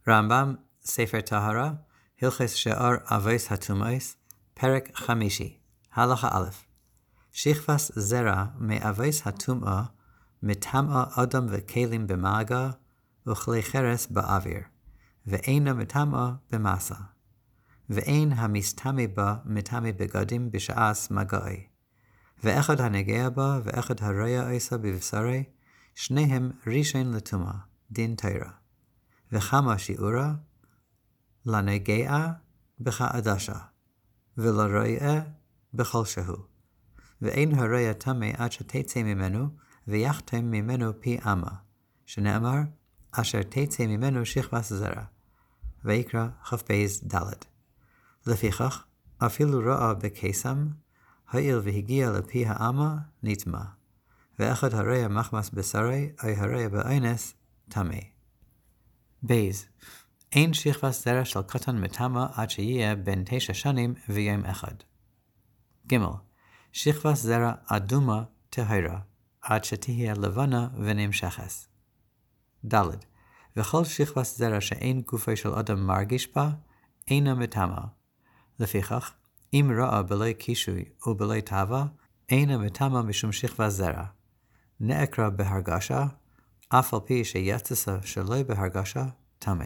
רמב"ם, ספר טהרה, הלכות שאר אבוס הטומאס, פרק 5, הלכה א'. שכבס זרע מאבוס הטומאה, מטמאה אדם וכלים במגע, וכלי חרס באוויר, ואינה מטמאה במסה. ואין המסתמא בה מטמא בגדים בשעס מגעי. ואחד הנגע בה ואחד הרואה עשה בבשרי, שניהם ראשון לטומאה, דין תורה. וכמה שיעורה, לנגע בכעדשה, ולרואה בכל שהוא. ואין הרואה טמא עד שתצא ממנו, ויחתם ממנו פי אמה, שנאמר, אשר תצא ממנו שכבס זרע. ויקרא כ"ב ד'. לפיכך, אפילו ראה בקסם, הואיל והגיע לפי האמה, נטמא. ואחד הרואה מחמס בשרי, אי הרואה באונס, טמא. בייז, אין שכבס זרע של קטן מטמא עד שיהיה בין 9 שנים ויום אחד. ג' שכבס זרע אדומה טהרה, עד שתהיה לבנה ונמשכת. ד' וכל שכבס זרע שאין גופו של אדם מרגיש בה, אינה מטמא. לפיכך, אם ראה בלי קישוי ובלי טבע, אינה מטמא משום שכבס זרע. נעקרה בהרגשה, אף על פי שיצא שלא בהרגשה, טמא.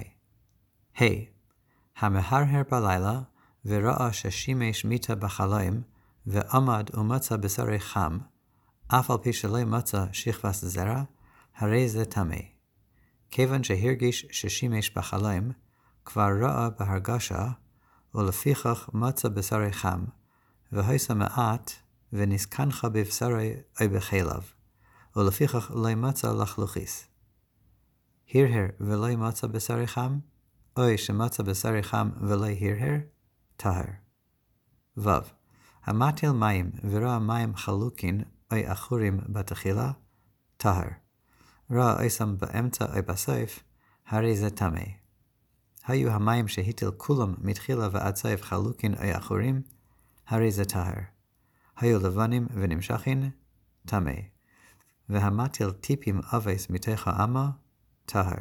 המהרהר בלילה, וראה ששימש מיתה בחלום, ועמד ומצא בשרי חם, אף על פי שלא מצא שכבס זרע, הרי זה טמא. כיוון שהרגיש ששימש בחלום, כבר ראה בהרגשה, ולפיכך מצא בשרי חם, והיסה מעט, ונסכנך בבשרי או בחלב, ולפיכך לא מצא לחלוכיס. הרהר ולא מצא בשרי חם, או שמצא בשרי חם ולא הרהר, טהר. ו. המטיל מים וראה מים חלוקין או עכורים בתחילה, טהר. ראה אוסם באמצע או בסוף, הרי זה טמא. היו המים שהטיל כולם מתחילה ועד סוף חלוקין או עכורים, הרי זה טהר. היו לבנים ונמשכין, טמא. והמטיל טיפים אבס מתוך האמה, טהר.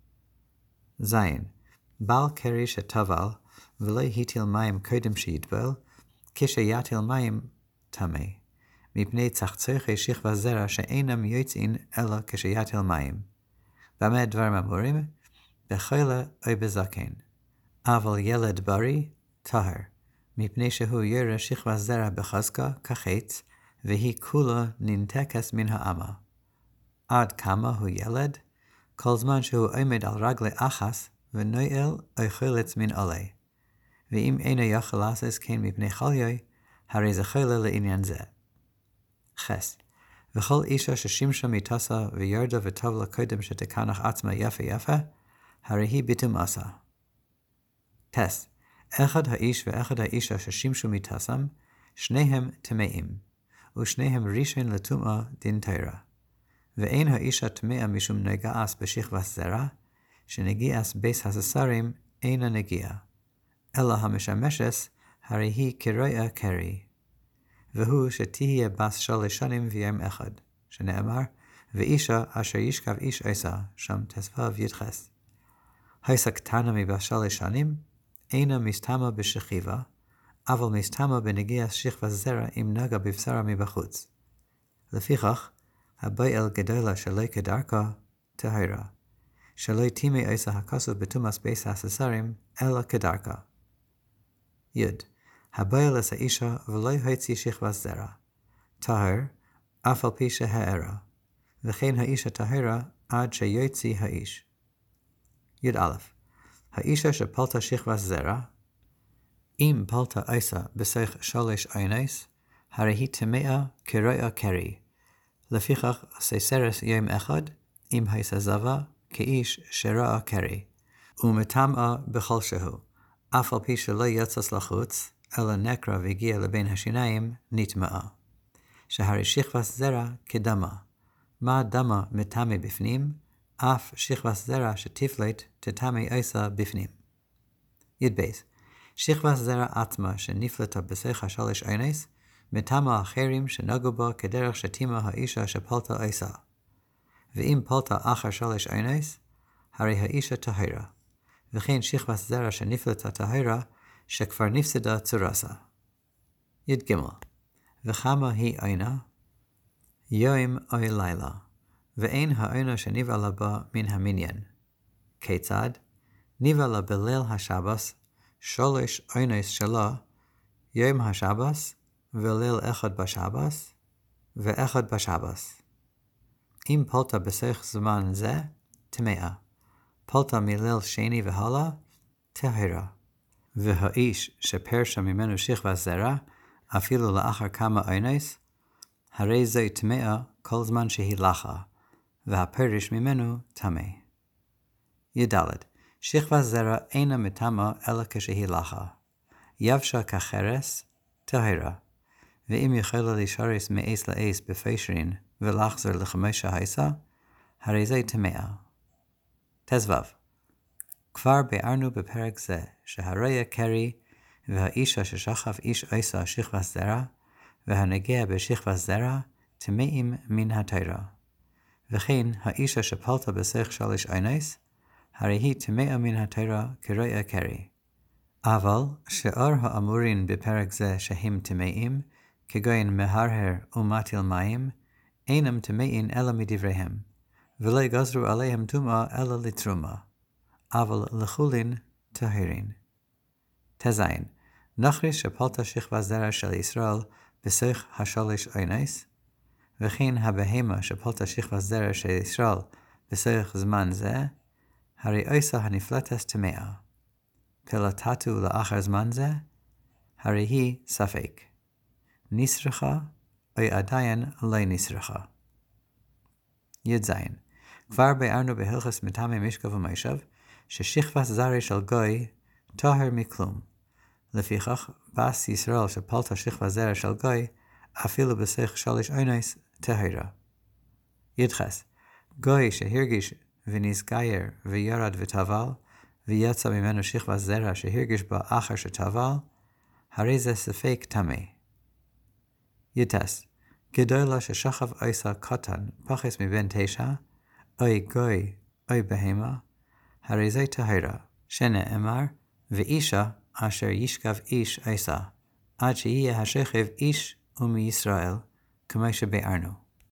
זין, בעל קרי שטבל ולא הטיל מים קודם שיטבל, כשיטיל מים, טמא. מפני צחצוחי שכבס זרע שאינם יוצאין אלא כשיטיל מים. במה דברים אמורים? בחולה או בזקן. אבל ילד בריא, טהר, מפני שהוא ירא שכבס זרע בחזקה כחץ, והיא כולה ננתקת מן האמה. עד כמה הוא ילד? כל זמן שהוא עומד על רגלי אחס, ונועל או חולץ מן עולה. ואם אינו יכול לעשות כן מפני חוליו, הרי זה חולה לעניין זה. חס. וכל אישה ששימשה מתעשה וירדה וטבלה קודם שתקנח עצמה יפה, הרי היא בטומאתה. טס. אחד האיש ואחד האישה ששימשו מתעסם, שניהם טמאים, ושניהם ראשון לטומאה דין תורה. ואין האישה טמאה משום נגעס בשכבס זרע, שנגיעס ביס הססרים אינה נגיעה, אלא המשמשס הרי היא כרואה קרי. והוא שתהיה בס 3 שנים ויום אחד, שנאמר, ואישה אשר ישכב איש עשה, שם תסבב ידחס. היסה קטנה מבס 3 שנים, אינה מסתמה בשכיבה, אבל מסתמה בנגיעס שכבס זרע אם נגע בבשרה מבחוץ. לפיכך, הבעל גדולה שלא כדרכה, טהרה, שלא טימא עשה הכסוף בטומאת ביס הססרים, אלא כדרכה. י. הבעל עשה אישה ולא הוציא שכבס זרע, טהר, אף על פי שהערה, וכן האישה טהרה עד שיוציא האיש. י"א. האישה שפלטה שכבס זרע, אם פלטה עשה בסך 3 עונס, הרי היא טמאה כרואה קרי. לפיכך ססרס יום אחד, אם היסה זבה, כאיש שראה קרי, ומטמאה בכל שהוא, אף על פי שלא יצא לחוץ, אלא נקרא והגיע לבין השיניים, נטמאה. שהרי שכבס זרע כדמה. מה דמה מטמא בפנים? אף שכבס זרע שתפלט תטמא עשה בפנים. י"ב. שכבס זרע עצמה שנפלטה בסך 3 עונס, מטמא אחרים שנגעו בה כדרך שטימא האישה שפלטה עשה. ואם פלטה אחר 3 עונס, הרי האישה טהרה, וכן שכבת זרע שנפלטה טהרה, שכבר נפסדה צורסה. י"ג וכמה היא עינה? יום או לילה, ואין העינה שנבעלה בה מן המניין. כיצד? נבעלה בליל השבס, 3 עינס שלה, יום השבס, וליל אחד בשבס, ואחד בשבס. אם פלטה בסך זמן זה, טמאה. פלטה מליל שני והלאה, טהרה. והאיש שפרשה ממנו שכבת זרע, אפילו לאחר כמה עינס, הרי זו טמאה כל זמן שהיא לחה, והפרש ממנו טמא. י"ד שכבת זרע אינה מטמאה אלא כשהיא לחה. יבשה כחרס, טהרה. ואם יכולה להישרס מעץ לעץ בפשרין, ולחזור לחמשה הייסה, הרי זה טמאה. ט"ו כבר ביארנו בפרק זה, שהריה קרי, והאישה ששכב איש עיסה שכבת זרע, והנגע בשכבת זרע, טמאים מן התורה. וכן האישה שפלטה בסך 3 עינס, הרי היא טמאה מן התורה כריה קרי. אבל שאר האמורין בפרק זה שהם טמאים, כגון מהרהר ומטיל מים, אינם טמאים אלא מדבריהם, ולא יגזרו עליהם טומאה אלא לתרומה, אבל לחולין טהרין. ט"ז נחריש שפלטה שכבת זרע של ישראל בסך 3 עינס, וכן הבהמה שפלטה שכבת זרע של ישראל בסך זמן זה, הרי עיסה הנפלטת טמאה. פלטתו לאחר זמן זה, הרי היא ספק. נשרחה, או עדיין לא נשרחה. י"ז כבר ביארנו בהלכות מטמא משכב ומושב, ששכבת זרע של גוי טהר מכלום. לפיכך, בס ישראל שפלטה שכבת זרע של גוי, אפילו בסך 3 עינס טהרה. י"ח גוי שהרגיש ונסגייר וירד וטבל, ויצא ממנו שכבת זרע שהרגיש בה אחר שטבל, הרי זה ספק טמא. י"ט גדולה ששכב עיסה קטן פחס מבין 9, אוי גוי אוי בהמה, הרי זה טהרה, שנאמר, ואישה אשר ישכב איש עיסה, עד שיהיה השכב איש ומישראל, כמו שביארנו.